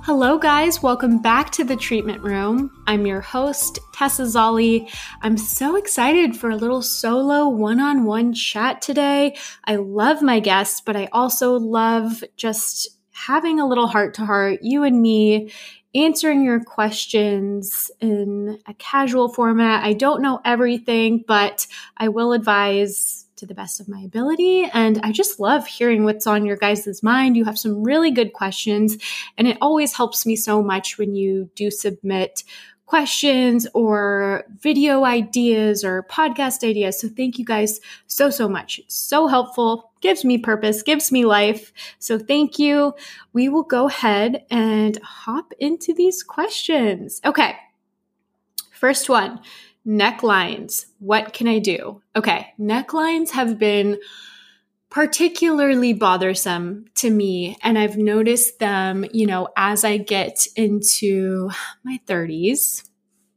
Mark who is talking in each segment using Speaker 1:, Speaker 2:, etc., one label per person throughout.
Speaker 1: Hello, guys. Welcome back to the treatment room. I'm your host, Tessa Zolli. I'm so excited for a little solo one-on-one chat today. I love my guests, but I also love just having a little heart-to-heart, you and me, answering your questions in a casual format. I don't know everything, but I will advise to the best of my ability. And I just love hearing what's on your guys' mind. You have some really good questions, and it always helps me so much when you do submit questions or video ideas or podcast ideas. So thank you guys so much. It's so helpful, gives me purpose, gives me life. So thank you. We will go ahead and hop into these questions. Okay. First one. Necklines. What can I do? Okay, necklines have been particularly bothersome to me, and I've noticed them, as I get into my 30s.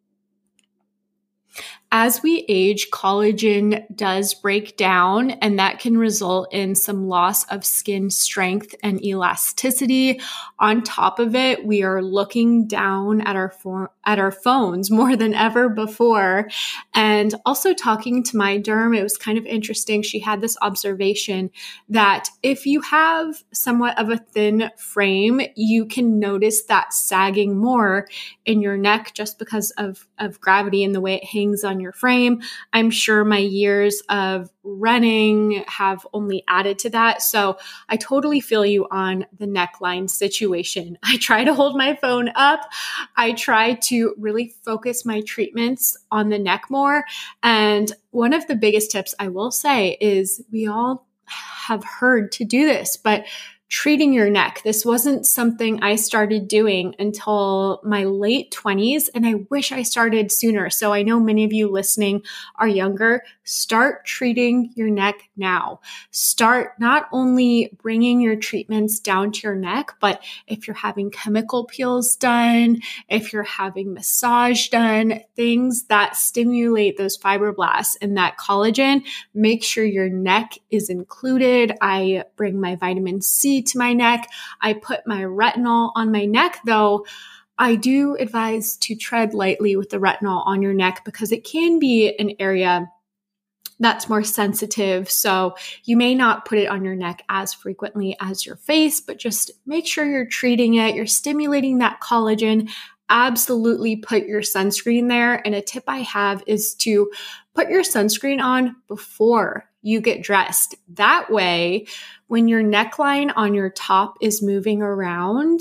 Speaker 1: As we age, collagen does break down, and that can result in some loss of skin strength and elasticity. On top of it, we are looking down at our phones more than ever before. And also talking to my derm, it was kind of interesting. She had this observation that if you have somewhat of a thin frame, you can notice that sagging more in your neck just because of gravity and the way it hangs on your frame. I'm sure my years of running have only added to that. So I totally feel you on the neckline situation. I try to hold my phone up. I try to really focus my treatments on the neck more. And one of the biggest tips I will say is we all have heard to do this, but treating your neck. This wasn't something I started doing until my late 20s, and I wish I started sooner. So I know many of you listening are younger. Start treating your neck now. Start not only bringing your treatments down to your neck, but if you're having chemical peels done, if you're having massage done, things that stimulate those fibroblasts and that collagen, make sure your neck is included. I bring my vitamin C to my neck. I put my retinol on my neck, though I do advise to tread lightly with the retinol on your neck because it can be an area that's more sensitive. So you may not put it on your neck as frequently as your face, but just make sure you're treating it. You're stimulating that collagen. Absolutely put your sunscreen there. And a tip I have is to put your sunscreen on before you get dressed. That way, when your neckline on your top is moving around,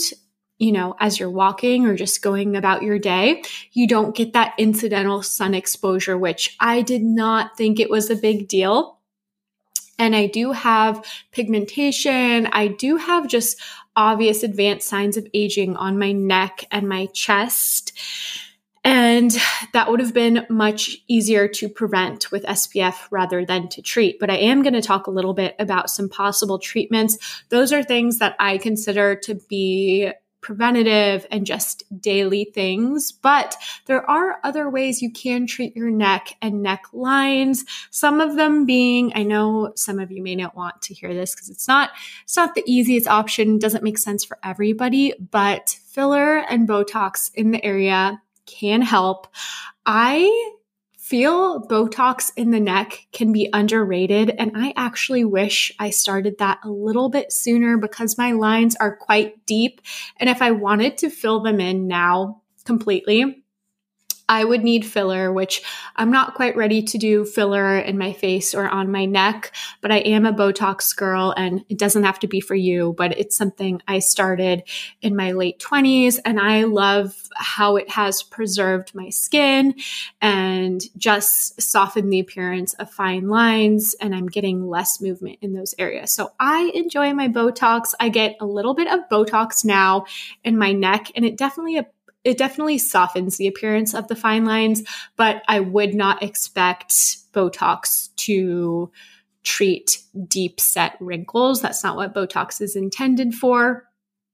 Speaker 1: as you're walking or just going about your day, you don't get that incidental sun exposure, which I did not think it was a big deal. And I do have pigmentation. I do have just obvious advanced signs of aging on my neck and my chest. And that would have been much easier to prevent with SPF rather than to treat. But I am going to talk a little bit about some possible treatments. Those are things that I consider to be preventative and just daily things. But there are other ways you can treat your neck and neck lines. Some of them being, I know some of you may not want to hear this because it's not the easiest option, doesn't make sense for everybody, but filler and Botox in the area can help. I feel Botox in the neck can be underrated, and I actually wish I started that a little bit sooner because my lines are quite deep, and if I wanted to fill them in now completely, I would need filler, which I'm not quite ready to do filler in my face or on my neck, but I am a Botox girl, and it doesn't have to be for you, but it's something I started in my late 20s, and I love how it has preserved my skin and just softened the appearance of fine lines, and I'm getting less movement in those areas. So I enjoy my Botox. I get a little bit of Botox now in my neck, and it definitely softens the appearance of the fine lines, but I would not expect Botox to treat deep set wrinkles. That's not what Botox is intended for.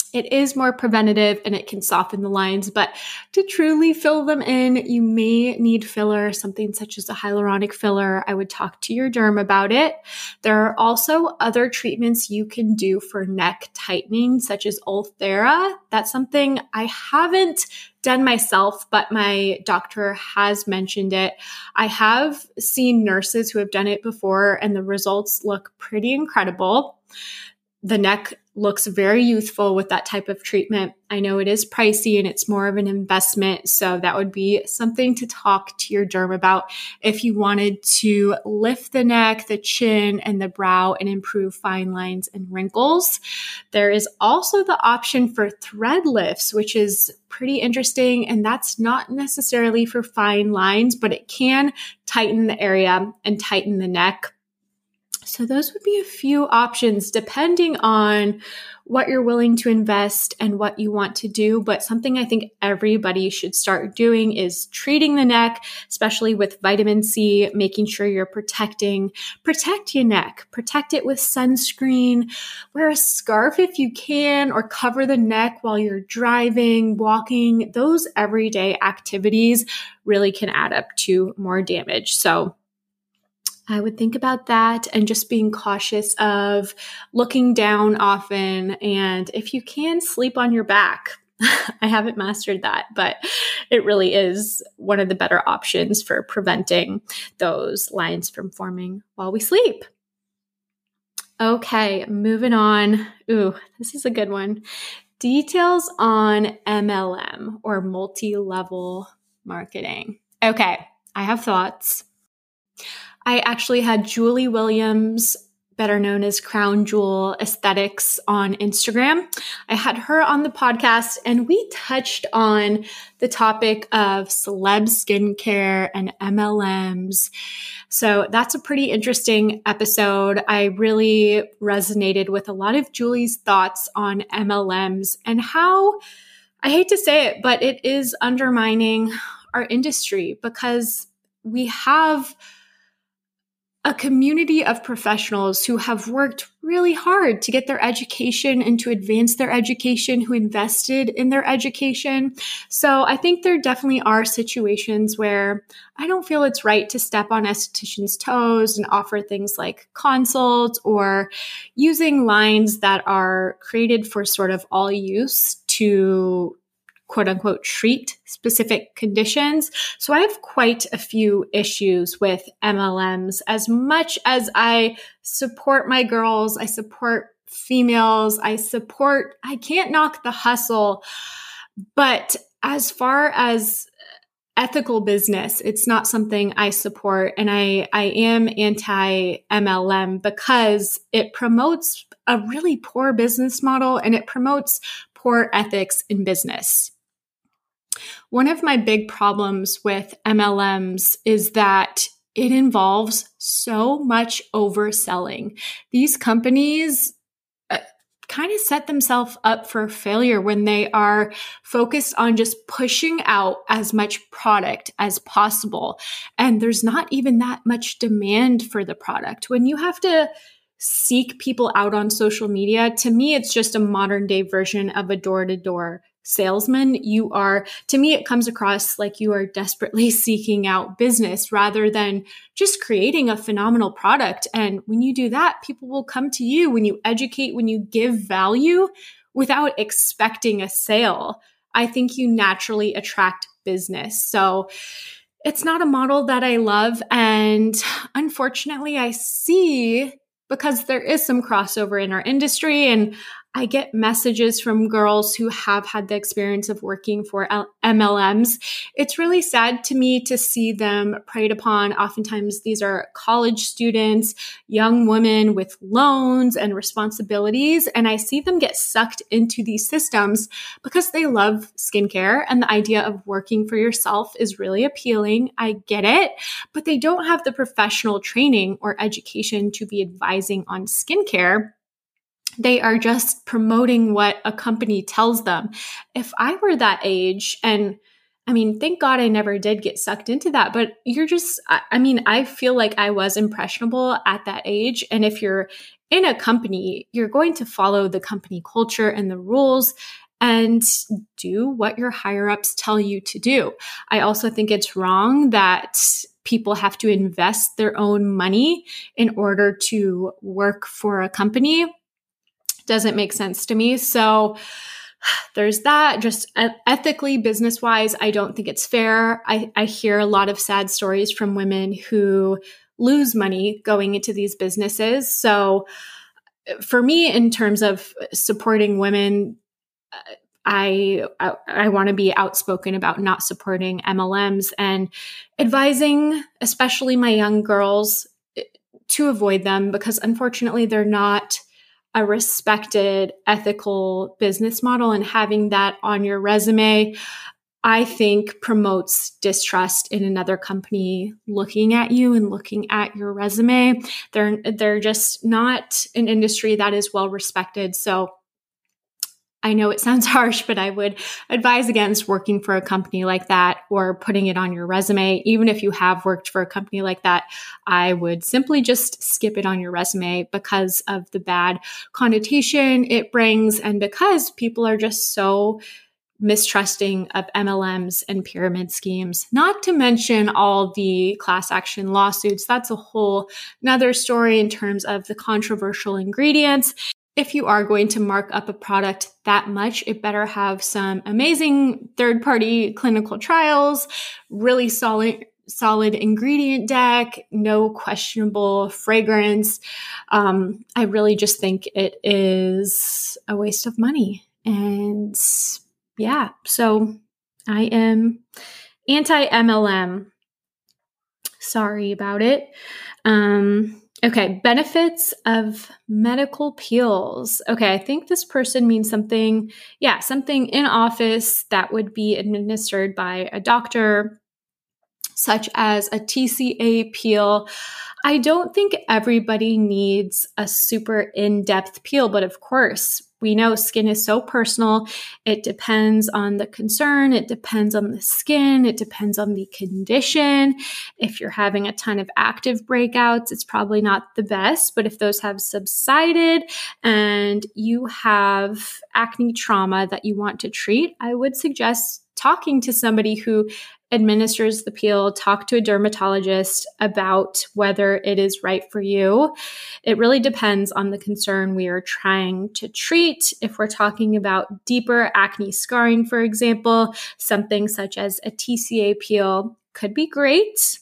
Speaker 1: It is more preventative and it can soften the lines, but to truly fill them in, you may need filler, something such as a hyaluronic filler. I would talk to your derm about it. There are also other treatments you can do for neck tightening, such as Ulthera. That's something I haven't done myself, but my doctor has mentioned it. I have seen nurses who have done it before, and the results look pretty incredible. The neck looks very youthful with that type of treatment. I know it is pricey and it's more of an investment. So that would be something to talk to your derm about if you wanted to lift the neck, the chin, and the brow and improve fine lines and wrinkles. There is also the option for thread lifts, which is pretty interesting. And that's not necessarily for fine lines, but it can tighten the area and tighten the neck. So those would be a few options depending on what you're willing to invest and what you want to do. But something I think everybody should start doing is treating the neck, especially with vitamin C, making sure you're protect your neck, protect it with sunscreen, wear a scarf if you can, or cover the neck while you're driving, walking. Those everyday activities really can add up to more damage. So I would think about that and just being cautious of looking down often. And if you can, sleep on your back. I haven't mastered that, but it really is one of the better options for preventing those lines from forming while we sleep. Okay, moving on. Ooh, this is a good one. Details on MLM, or multi-level marketing. Okay, I have thoughts. I actually had Julie Williams, better known as Crown Jewel Aesthetics, on Instagram. I had her on the podcast and we touched on the topic of celeb skincare and MLMs. So that's a pretty interesting episode. I really resonated with a lot of Julie's thoughts on MLMs and how, I hate to say it, but it is undermining our industry because we have a community of professionals who have worked really hard to get their education and to advance their education, who invested in their education. So I think there definitely are situations where I don't feel it's right to step on estheticians' toes and offer things like consults or using lines that are created for sort of all use to quote unquote treat specific conditions. So I have quite a few issues with MLMs. As much as I support my girls, I support females, I can't knock the hustle. But as far as ethical business, it's not something I support. And I am anti-MLM because it promotes a really poor business model and it promotes poor ethics in business. One of my big problems with MLMs is that it involves so much overselling. These companies kind of set themselves up for failure when they are focused on just pushing out as much product as possible. And there's not even that much demand for the product. When you have to seek people out on social media, to me, it's just a modern day version of a door-to-door salesman. To me, it comes across like you are desperately seeking out business rather than just creating a phenomenal product. And when you do that, people will come to you when you educate, when you give value without expecting a sale. I think you naturally attract business. So it's not a model that I love. And unfortunately, I see, because there is some crossover in our industry, and I get messages from girls who have had the experience of working for MLMs. It's really sad to me to see them preyed upon. Oftentimes, these are college students, young women with loans and responsibilities, and I see them get sucked into these systems because they love skincare, and the idea of working for yourself is really appealing. I get it, but they don't have the professional training or education to be advising on skincare. They are just promoting what a company tells them. If I were that age, and I mean, thank God I never did get sucked into that, but I feel like I was impressionable at that age. And if you're in a company, you're going to follow the company culture and the rules and do what your higher ups tell you to do. I also think it's wrong that people have to invest their own money in order to work for a company. Doesn't make sense to me. So there's that. Just ethically, business wise, I don't think it's fair. I hear a lot of sad stories from women who lose money going into these businesses. So for me, in terms of supporting women, I want to be outspoken about not supporting MLMs and advising, especially my young girls, to avoid them, because unfortunately they're not a respected, ethical business model. And having that on your resume, I think, promotes distrust in another company looking at you and looking at your resume. They're just not an industry that is well respected. So I know it sounds harsh, but I would advise against working for a company like that or putting it on your resume. Even if you have worked for a company like that, I would simply just skip it on your resume because of the bad connotation it brings and because people are just so mistrusting of MLMs and pyramid schemes, not to mention all the class action lawsuits. That's a whole another story in terms of the controversial ingredients. If you are going to mark up a product that much, it better have some amazing third-party clinical trials, really solid ingredient deck, no questionable fragrance. I really just think it is a waste of money. And yeah, so I am anti-MLM. Sorry about it. Okay, benefits of medical peels. Okay, I think this person means something in office that would be administered by a doctor, such as a TCA peel. I don't think everybody needs a super in-depth peel, but of course, we know skin is so personal. It depends on the concern. It depends on the skin. It depends on the condition. If you're having a ton of active breakouts, it's probably not the best. But if those have subsided and you have acne trauma that you want to treat, I would suggest talking to somebody who administers the peel, talk to a dermatologist about whether it is right for you. It really depends on the concern we are trying to treat. If we're talking about deeper acne scarring, for example, something such as a TCA peel could be great.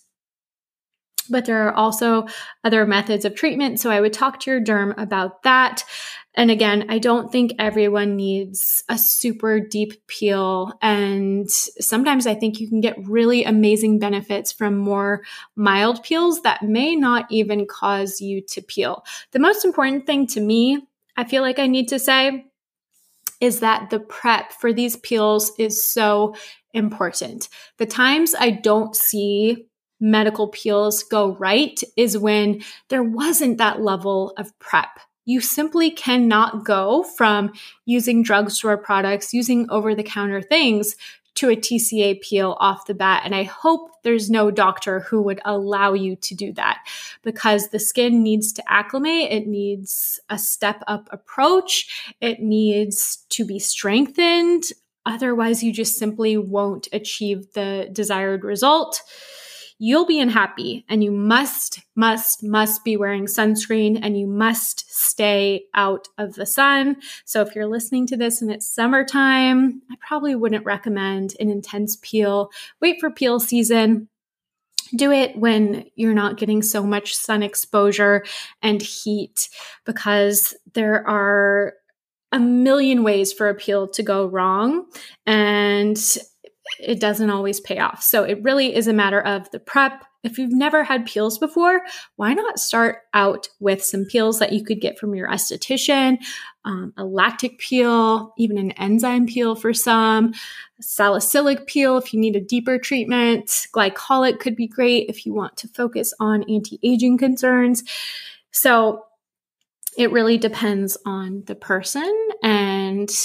Speaker 1: But there are also other methods of treatment. So I would talk to your derm about that. And again, I don't think everyone needs a super deep peel. And sometimes I think you can get really amazing benefits from more mild peels that may not even cause you to peel. The most important thing to me, I feel like I need to say, is that the prep for these peels is so important. The times I don't see medical peels go right is when there wasn't that level of prep. You simply cannot go from using drugstore products, using over-the-counter things, to a TCA peel off the bat. And I hope there's no doctor who would allow you to do that because the skin needs to acclimate. It needs a step-up approach. It needs to be strengthened. Otherwise, you just simply won't achieve the desired result. You'll be unhappy and you must be wearing sunscreen and you must stay out of the sun. So if you're listening to this and it's summertime, I probably wouldn't recommend an intense peel. Wait for peel season. Do it when you're not getting so much sun exposure and heat because there are a million ways for a peel to go wrong and it doesn't always pay off. So it really is a matter of the prep. If you've never had peels before, why not start out with some peels that you could get from your esthetician, a lactic peel, even an enzyme peel for some, a salicylic peel if you need a deeper treatment. Glycolic could be great if you want to focus on anti-aging concerns. So it really depends on the person. And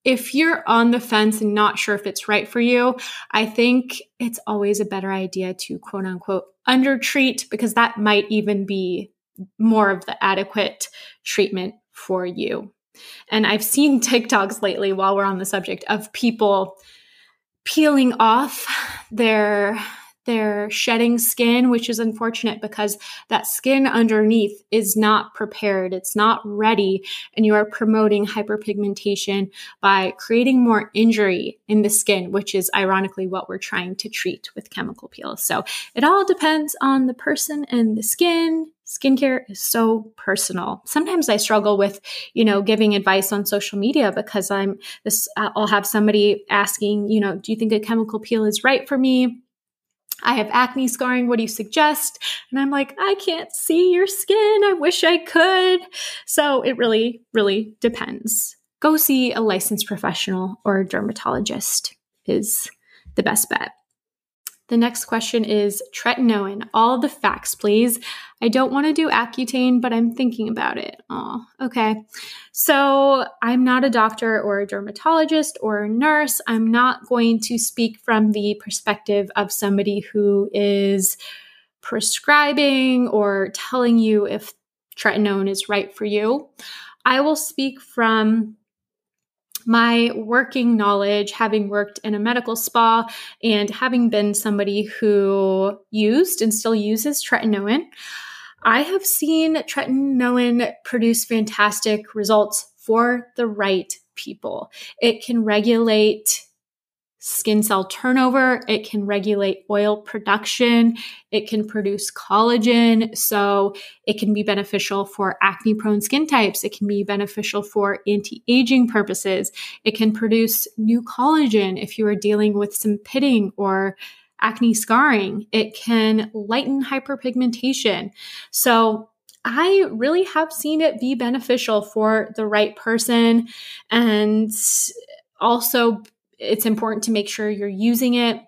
Speaker 1: if you're on the fence and not sure if it's right for you, I think it's always a better idea to quote unquote undertreat, because that might even be more of the adequate treatment for you. And I've seen TikToks lately, while we're on the subject, of people peeling off their shedding skin, which is unfortunate because that skin underneath is not prepared. It's not ready. And you are promoting hyperpigmentation by creating more injury in the skin, which is ironically what we're trying to treat with chemical peels. So it all depends on the person and the skin. Skincare is so personal. Sometimes I struggle with, giving advice on social media because I'll have somebody asking, do you think a chemical peel is right for me? I have acne scarring. What do you suggest? And I'm like, I can't see your skin. I wish I could. So it really, really depends. Go see a licensed professional or a dermatologist is the best bet. The next question is tretinoin. All the facts, please. I don't want to do Accutane, but I'm thinking about it. Oh, okay. So I'm not a doctor or a dermatologist or a nurse. I'm not going to speak from the perspective of somebody who is prescribing or telling you if tretinoin is right for you. I will speak from my working knowledge, having worked in a medical spa and having been somebody who used and still uses tretinoin. I have seen tretinoin produce fantastic results for the right people. It can regulate skin cell turnover. It can regulate oil production. It can produce collagen. So it can be beneficial for acne-prone skin types. It can be beneficial for anti-aging purposes. It can produce new collagen if you are dealing with some pitting or acne scarring. It can lighten hyperpigmentation. So I really have seen it be beneficial for the right person. And also, it's important to make sure you're using it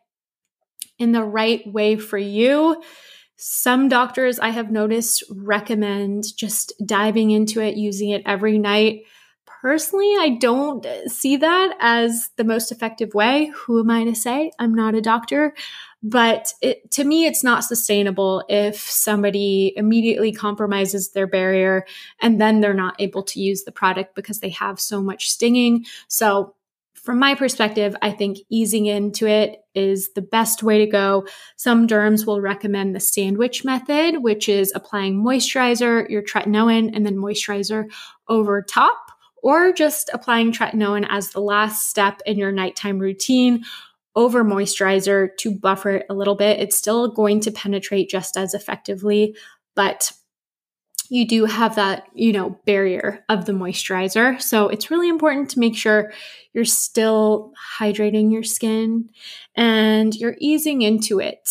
Speaker 1: in the right way for you. Some doctors I have noticed recommend just diving into it, using it every night. Personally, I don't see that as the most effective way. Who am I to say? I'm not a doctor. But to me, it's not sustainable if somebody immediately compromises their barrier and then they're not able to use the product because they have so much stinging. So from my perspective, I think easing into it is the best way to go. Some derms will recommend the sandwich method, which is applying moisturizer, your tretinoin, and then moisturizer over top, or just applying tretinoin as the last step in your nighttime routine over moisturizer to buffer it a little bit. It's still going to penetrate just as effectively, but you do have that, barrier of the moisturizer. So it's really important to make sure you're still hydrating your skin and you're easing into it.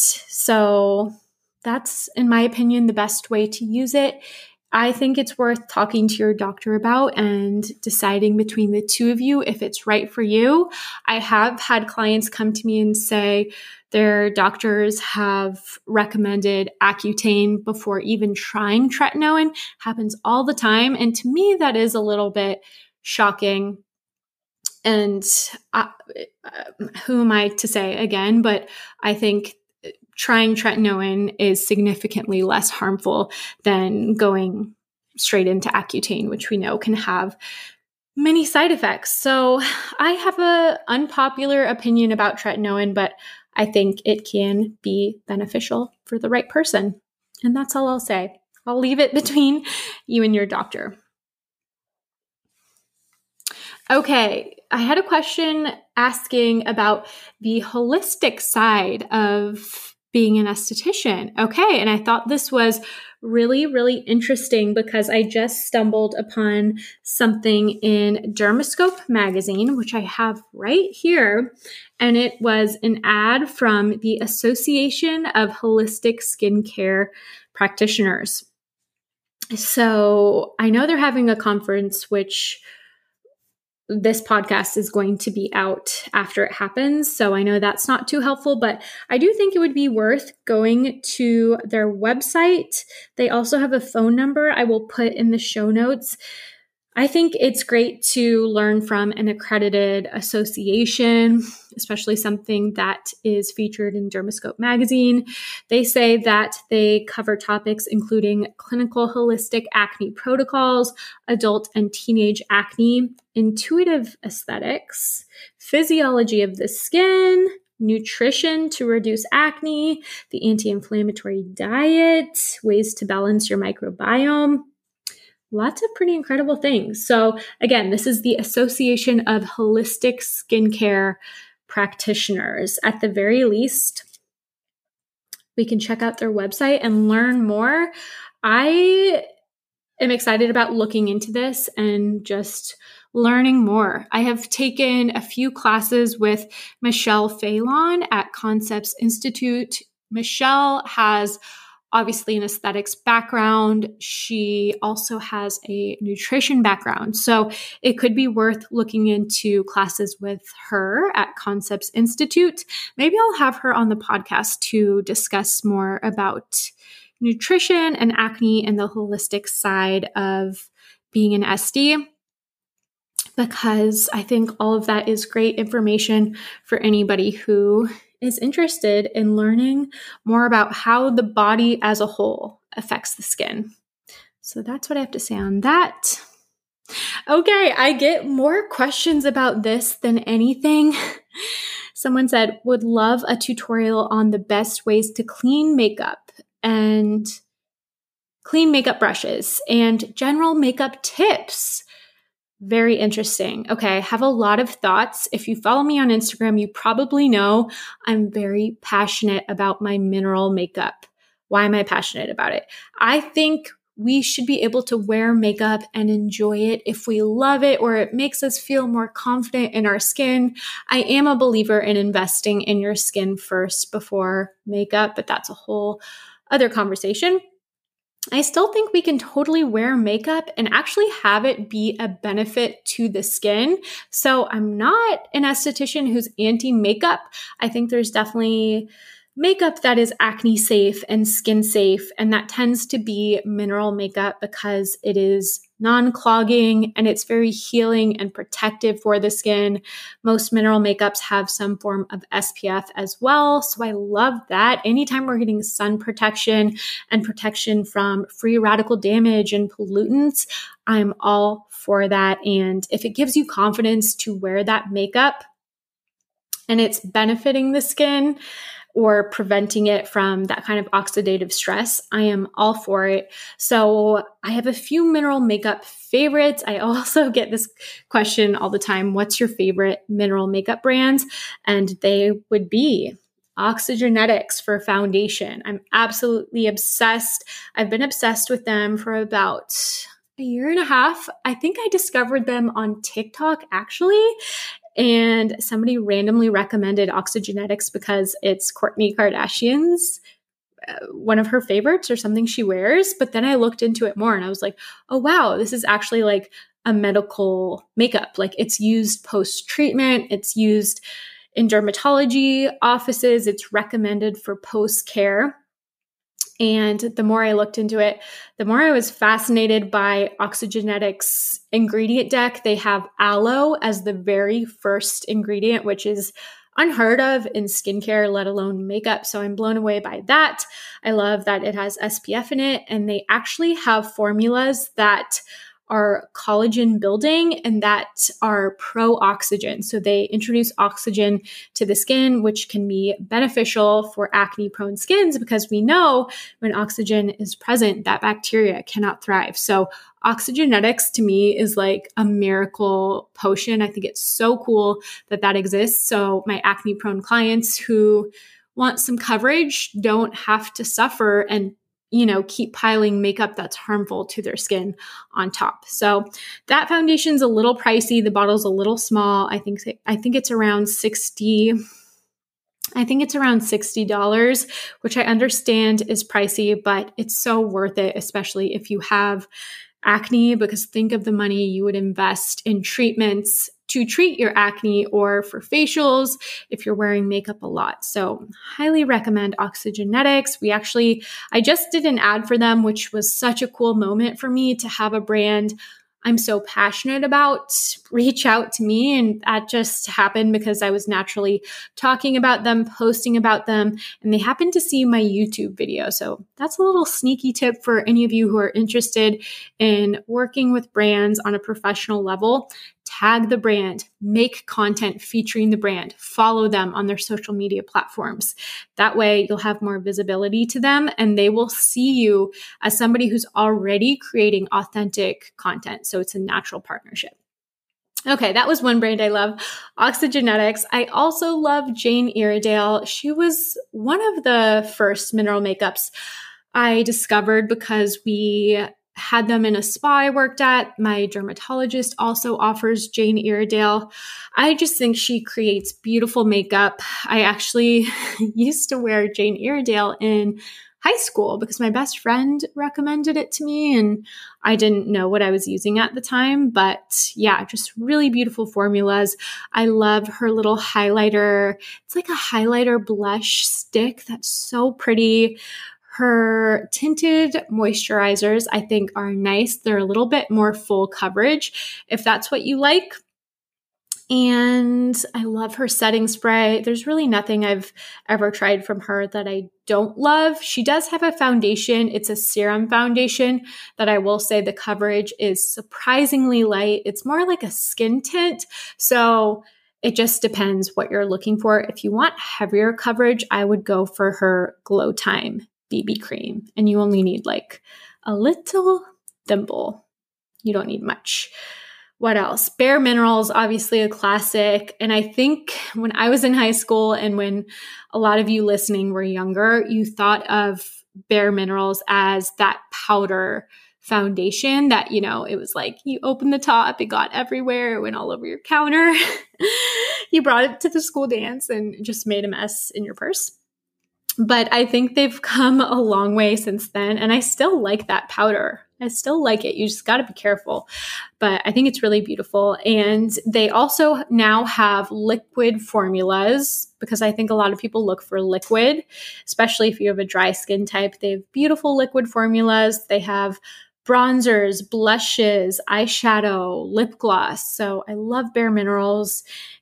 Speaker 1: So that's, in my opinion, the best way to use it. I think it's worth talking to your doctor about and deciding between the two of you if it's right for you. I have had clients come to me and say their doctors have recommended Accutane before even trying tretinoin. Happens all the time. And to me, that is a little bit shocking. And who am I to say again? But I think trying tretinoin is significantly less harmful than going straight into Accutane, which we know can have many side effects. So I have an unpopular opinion about tretinoin, but I think it can be beneficial for the right person. And that's all I'll say. I'll leave it between you and your doctor. Okay, I had a question asking about the holistic side of being an esthetician. Okay, and I thought this was really, really interesting because I just stumbled upon something in Dermascope magazine, which I have right here, and it was an ad from the Association of Holistic Skincare Practitioners. So I know they're having a conference, which this podcast is going to be out after it happens. So I know that's not too helpful, but I do think it would be worth going to their website. They also have a phone number I will put in the show notes. I think it's great to learn from an accredited association, especially something that is featured in Dermoscope magazine. They say that they cover topics including clinical holistic acne protocols, adult and teenage acne, intuitive aesthetics, physiology of the skin, nutrition to reduce acne, the anti-inflammatory diet, ways to balance your microbiome. Lots of pretty incredible things. So again, this is the Association of Holistic Skincare Practitioners. At the very least, we can check out their website and learn more. I am excited about looking into this and just learning more. I have taken a few classes with Michelle Phelan at Concepts Institute. Michelle has obviously an aesthetics background. She also has a nutrition background. So it could be worth looking into classes with her at Concepts Institute. Maybe I'll have her on the podcast to discuss more about nutrition and acne and the holistic side of being an SD, because I think all of that is great information for anybody who is interested in learning more about how the body as a whole affects the skin. So that's what I have to say on that. Okay, I get more questions about this than anything. Someone said, would love a tutorial on the best ways to clean makeup and clean makeup brushes and general makeup tips. Very interesting. Okay, I have a lot of thoughts. If you follow me on Instagram, you probably know I'm very passionate about my mineral makeup. Why am I passionate about it? I think we should be able to wear makeup and enjoy it if we love it or it makes us feel more confident in our skin. I am a believer in investing in your skin first before makeup, but that's a whole other conversation. I still think we can totally wear makeup and actually have it be a benefit to the skin. So I'm not an esthetician who's anti-makeup. I think there's definitely makeup that is acne safe and skin safe, and that tends to be mineral makeup because it is non-clogging and it's very healing and protective for the skin. Most mineral makeups have some form of SPF as well, so I love that. Anytime we're getting sun protection and protection from free radical damage and pollutants, I'm all for that. And if it gives you confidence to wear that makeup and it's benefiting the skin or preventing it from that kind of oxidative stress, I am all for it. So I have a few mineral makeup favorites. I also get this question all the time, what's your favorite mineral makeup brands? And they would be Oxygenetics for foundation. I'm absolutely obsessed. I've been obsessed with them for about a year and a half. I think I discovered them on TikTok actually. And somebody randomly recommended Oxygenetics because it's Kourtney Kardashian's one of her favorites or something she wears. But then I looked into it more and I was like, oh, wow, this is actually like a medical makeup. Like it's used post-treatment. It's used in dermatology offices. It's recommended for post-care. And the more I looked into it, the more I was fascinated by Oxygenetics' ingredient deck. They have aloe as the very first ingredient, which is unheard of in skincare, let alone makeup. So I'm blown away by that. I love that it has SPF in it. And they actually have formulas that are collagen building and that are pro-oxygen. So they introduce oxygen to the skin, which can be beneficial for acne-prone skins because we know when oxygen is present, that bacteria cannot thrive. So Oxygenetics to me is like a miracle potion. I think it's so cool that that exists. So my acne-prone clients who want some coverage don't have to suffer and keep piling makeup that's harmful to their skin on top. So that foundation's a little pricey. The bottle's a little small. I think it's around $60. I think it's around $60, which I understand is pricey, but it's so worth it, especially if you have acne, because think of the money you would invest in treatments to treat your acne or for facials if you're wearing makeup a lot. So highly recommend Oxygenetics. I just did an ad for them, which was such a cool moment for me to have a brand I'm so passionate about reach out to me. And that just happened because I was naturally talking about them, posting about them, and they happened to see my YouTube video. So that's a little sneaky tip for any of you who are interested in working with brands on a professional level. Tag the brand, make content featuring the brand, follow them on their social media platforms. That way you'll have more visibility to them and they will see you as somebody who's already creating authentic content. So it's a natural partnership. Okay, that was one brand I love, Oxygenetics. I also love Jane Iredale. She was one of the first mineral makeups I discovered because we had them in a spa I worked at. My dermatologist also offers Jane Iredale. I just think she creates beautiful makeup. I actually used to wear Jane Iredale in high school because my best friend recommended it to me and I didn't know what I was using at the time. But yeah, just really beautiful formulas. I love her little highlighter. It's like a highlighter blush stick that's so pretty. Her tinted moisturizers, I think, are nice. They're a little bit more full coverage if that's what you like. And I love her setting spray. There's really nothing I've ever tried from her that I don't love. She does have a foundation. It's a serum foundation that I will say the coverage is surprisingly light. It's more like a skin tint. So it just depends what you're looking for. If you want heavier coverage, I would go for her Glow Time BB cream. And you only need like a little thimble. You don't need much. What else? Bare Minerals, obviously a classic. And I think when I was in high school and when a lot of you listening were younger, you thought of Bare Minerals as that powder foundation that, you know, it was like you opened the top, it got everywhere, it went all over your counter. You brought it to the school dance and just made a mess in your purse. But I think they've come a long way since then. And I still like that powder. I still like it. You just got to be careful. But I think it's really beautiful. And they also now have liquid formulas because I think a lot of people look for liquid, especially if you have a dry skin type. They have beautiful liquid formulas. They have bronzers, blushes, eyeshadow, lip gloss. So I love Bare Minerals.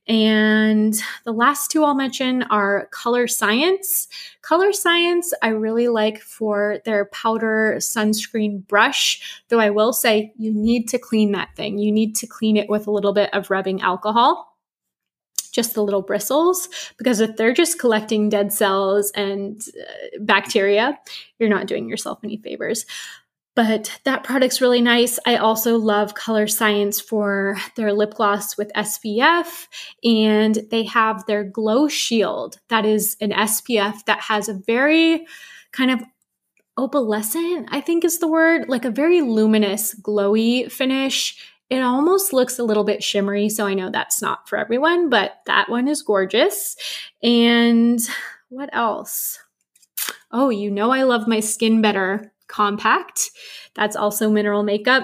Speaker 1: And the last two I'll mention are Color Science. Color Science, I really like for their powder sunscreen brush, though I will say you need to clean that thing. You need to clean it with a little bit of rubbing alcohol, just the little bristles, because if they're just collecting dead cells and bacteria, you're not doing yourself any favors. But that product's really nice. I also love Color Science for their lip gloss with SPF, and they have their Glow Shield. That is an SPF that has a very kind of opalescent, I think is the word, like a very luminous, glowy finish. It almost looks a little bit shimmery, so I know that's not for everyone, but that one is gorgeous. And what else? Oh, you know I love my Skin Better Compact. That's also mineral makeup.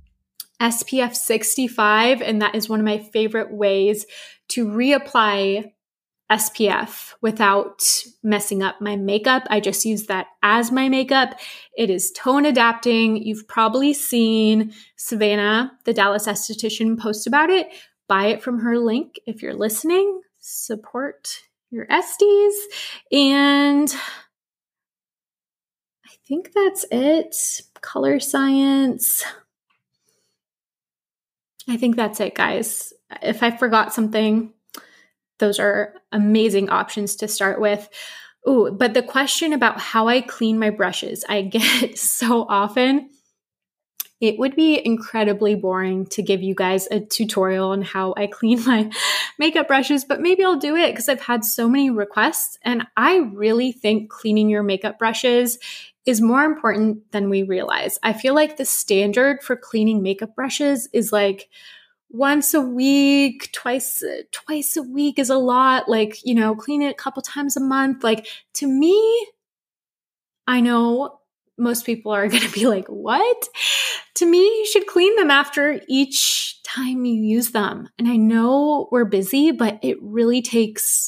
Speaker 1: SPF 65, and that is one of my favorite ways to reapply SPF without messing up my makeup. I just use that as my makeup. It is tone adapting. You've probably seen Savannah, the Dallas esthetician, post about it. Buy it from her link if you're listening. Support your Esties. And I think that's it. Color Science. I think that's it, guys. If I forgot something, those are amazing options to start with. Ooh, but the question about how I clean my brushes, I get so often. It would be incredibly boring to give you guys a tutorial on how I clean my makeup brushes, but maybe I'll do it because I've had so many requests. And I really think cleaning your makeup brushes is more important than we realize. I feel like the standard for cleaning makeup brushes is like once a week, twice a week is a lot. Like, you know, clean it a couple times a month. Like, to me, I know most people are going to be like, what? To me, you should clean them after each time you use them. And I know we're busy, but it really takes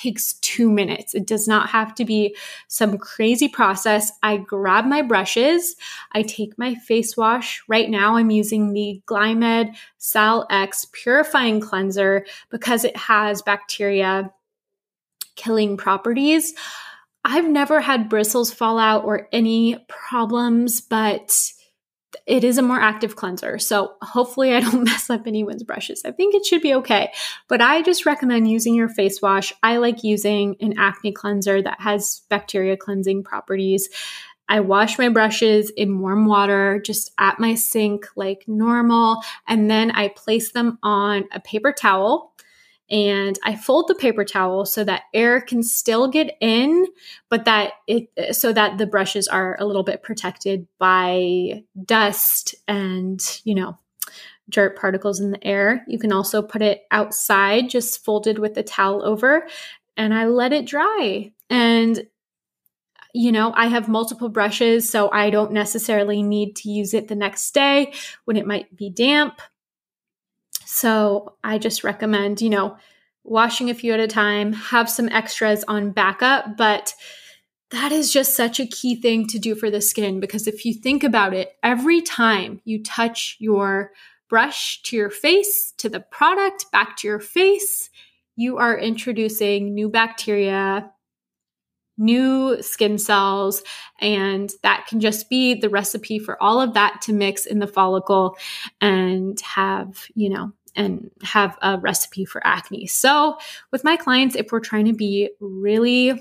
Speaker 1: takes 2 minutes. It does not have to be some crazy process. I grab my brushes. I take my face wash. Right now I'm using the Glymed Sal X Purifying Cleanser because it has bacteria killing properties. I've never had bristles fall out or any problems, but it is a more active cleanser. So hopefully I don't mess up anyone's brushes. I think it should be okay. But I just recommend using your face wash. I like using an acne cleanser that has bacteria cleansing properties. I wash my brushes in warm water just at my sink like normal. And then I place them on a paper towel. And I fold the paper towel so that air can still get in, but so that the brushes are a little bit protected by dust and, dirt particles in the air. You can also put it outside, just folded with the towel over, and I let it dry. And I have multiple brushes, so I don't necessarily need to use it the next day when it might be damp. So I just recommend, washing a few at a time, have some extras on backup, but that is just such a key thing to do for the skin, because if you think about it, every time you touch your brush to your face, to the product, back to your face, you are introducing new bacteria, new skin cells, and that can just be the recipe for all of that to mix in the follicle and have a recipe for acne. So with my clients, if we're trying to be really,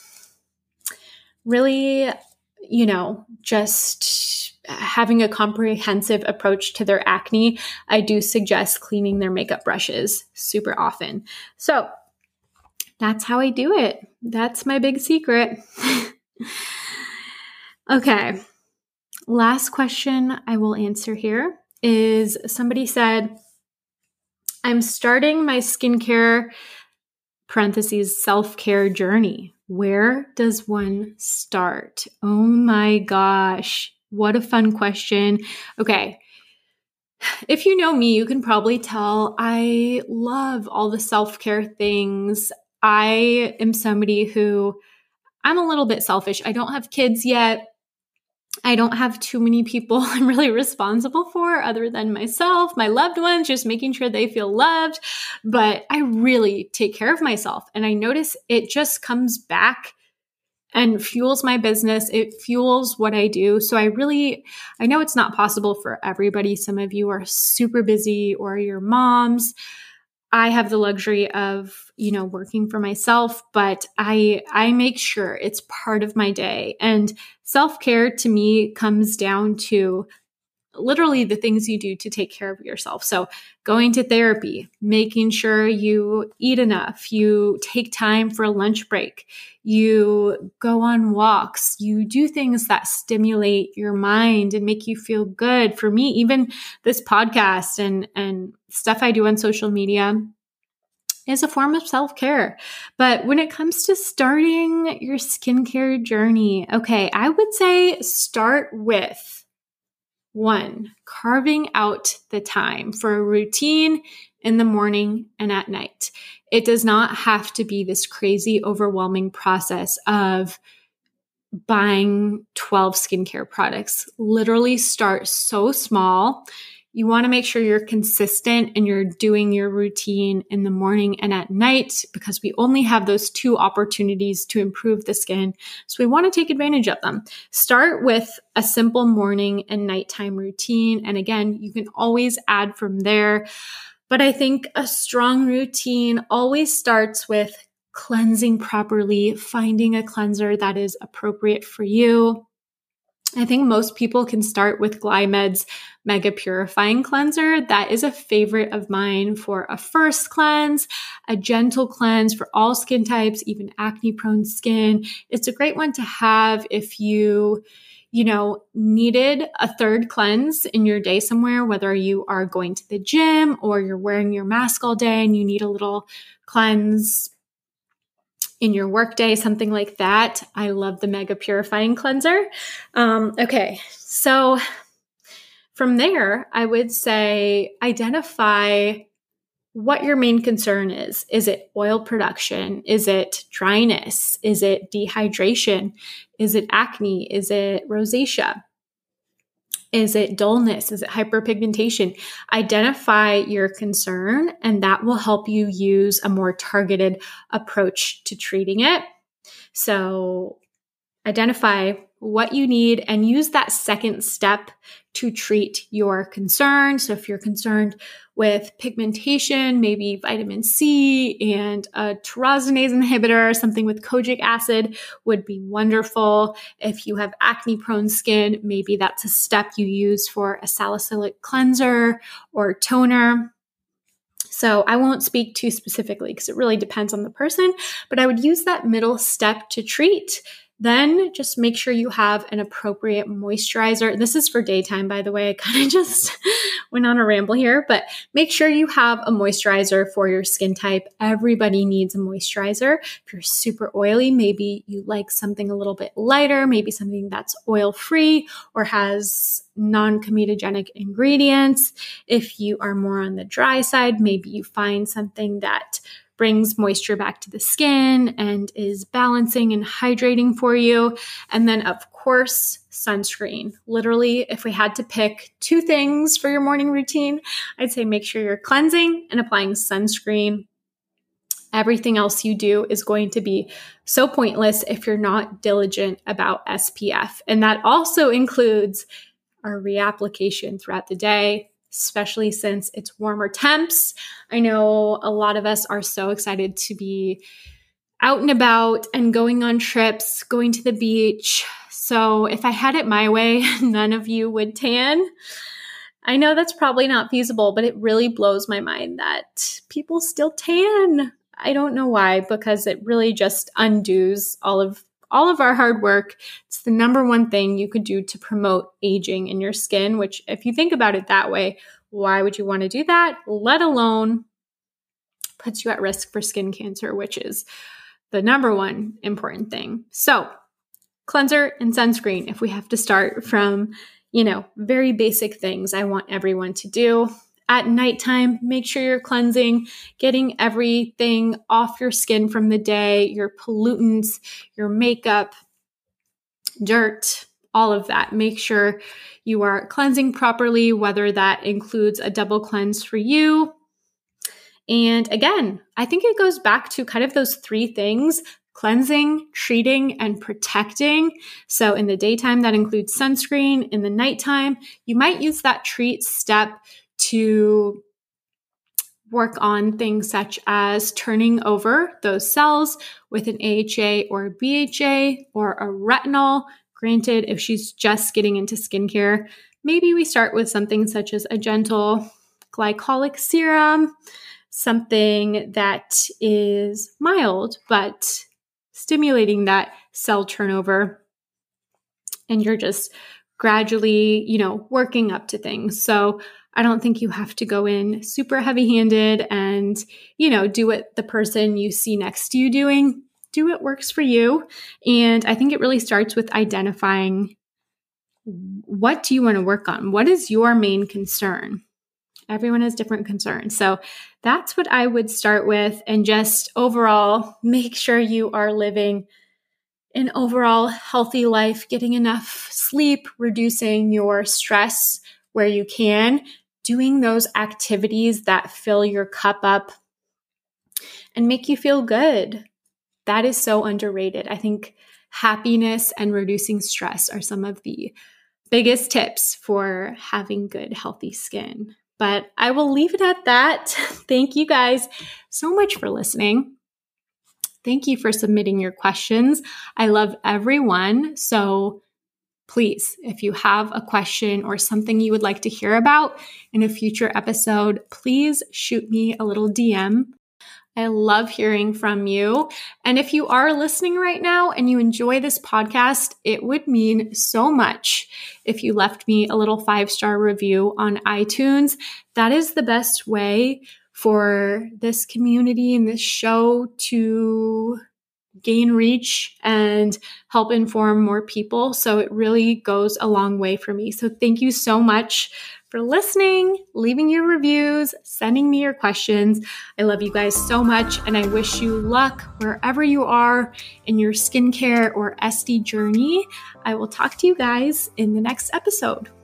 Speaker 1: just having a comprehensive approach to their acne, I do suggest cleaning their makeup brushes super often. So that's how I do it. That's my big secret. Okay. Last question I will answer here is somebody said, I'm starting my skincare (self-care) journey. Where does one start? Oh my gosh. What a fun question. Okay. If you know me, you can probably tell I love all the self-care things. I am somebody who I'm a little bit selfish. I don't have kids yet. I don't have too many people I'm really responsible for other than myself, my loved ones, just making sure they feel loved. But I really take care of myself. And I notice it just comes back and fuels my business. It fuels what I do. So I know it's not possible for everybody. Some of you are super busy or you're moms. I have the luxury of, working for myself, but I make sure it's part of my day. And self-care to me comes down to literally the things you do to take care of yourself. So going to therapy, making sure you eat enough, you take time for a lunch break, you go on walks, you do things that stimulate your mind and make you feel good. For me, even this podcast and stuff I do on social media is a form of self-care. But when it comes to starting your skincare journey, okay, I would say start with 1, carving out the time for a routine in the morning and at night. It does not have to be this crazy, overwhelming process of buying 12 skincare products. Literally start so small. You want to make sure you're consistent and you're doing your routine in the morning and at night, because we only have those 2 opportunities to improve the skin. So we want to take advantage of them. Start with a simple morning and nighttime routine. And again, you can always add from there. But I think a strong routine always starts with cleansing properly, finding a cleanser that is appropriate for you. I think most people can start with Glymed's Mega Purifying Cleanser. That is a favorite of mine for a first cleanse, a gentle cleanse for all skin types, even acne-prone skin. It's a great one to have if you needed a third cleanse in your day somewhere, whether you are going to the gym or you're wearing your mask all day and you need a little cleanse in your workday, something like that. I love the Mega Purifying Cleanser. Okay, so from there, I would say identify what your main concern is. Is it oil production? Is it dryness? Is it dehydration? Is it acne? Is it rosacea? Is it dullness? Is it hyperpigmentation? Identify your concern, and that will help you use a more targeted approach to treating it. So identify what you need and use that second step to treat your concern. So if you're concerned with pigmentation, maybe vitamin C and a tyrosinase inhibitor, something with kojic acid would be wonderful. If you have acne-prone skin, maybe that's a step you use for a salicylic cleanser or toner. So I won't speak too specifically because it really depends on the person, but I would use that middle step to treat. Then just make sure you have an appropriate moisturizer. This is for daytime, by the way. I kind of just went on a ramble here, but make sure you have a moisturizer for your skin type. Everybody needs a moisturizer. If you're super oily, maybe you like something a little bit lighter, maybe something that's oil-free or has non-comedogenic ingredients. If you are more on the dry side, maybe you find something that brings moisture back to the skin and is balancing and hydrating for you. And then, of course, sunscreen. Literally, if we had to pick two things for your morning routine, I'd say make sure you're cleansing and applying sunscreen. Everything else you do is going to be so pointless if you're not diligent about SPF. And that also includes our reapplication throughout the day, especially since it's warmer temps. I know a lot of us are so excited to be out and about and going on trips, going to the beach. So if I had it my way, none of you would tan. I know that's probably not feasible, but it really blows my mind that people still tan. I don't know why, because it really just undoes all of our hard work. It's the number one thing you could do to promote aging in your skin, which if you think about it that way, why would you want to do that? Let alone puts you at risk for skin cancer, which is the number one important thing. So cleanser and sunscreen, if we have to start from, very basic things I want everyone to do. At nighttime, make sure you're cleansing, getting everything off your skin from the day, your pollutants, your makeup, dirt, all of that. Make sure you are cleansing properly, whether that includes a double cleanse for you. And again, I think it goes back to kind of those three things: cleansing, treating, and protecting. So in the daytime, that includes sunscreen. In the nighttime, you might use that treat step to work on things such as turning over those cells with an AHA or a BHA or a retinol. Granted, if she's just getting into skincare, maybe we start with something such as a gentle glycolic serum, something that is mild, but stimulating that cell turnover. And you're just gradually, working up to things. So I don't think you have to go in super heavy-handed and, do what the person you see next to you doing. Do what works for you. And I think it really starts with identifying, what do you want to work on? What is your main concern? Everyone has different concerns. So that's what I would start with. And just overall, make sure you are living an overall healthy life, getting enough sleep, reducing your stress where you can, doing those activities that fill your cup up and make you feel good. That is so underrated. I think happiness and reducing stress are some of the biggest tips for having good, healthy skin. But I will leave it at that. Thank you guys so much for listening. Thank you for submitting your questions. I love everyone. So please, if you have a question or something you would like to hear about in a future episode, please shoot me a little DM. I love hearing from you. And if you are listening right now and you enjoy this podcast, it would mean so much if you left me a little 5-star review on iTunes. That is the best way for this community and this show to gain reach and help inform more people. So it really goes a long way for me. So thank you so much for listening, leaving your reviews, sending me your questions. I love you guys so much, and I wish you luck wherever you are in your skincare or SD journey. I will talk to you guys in the next episode.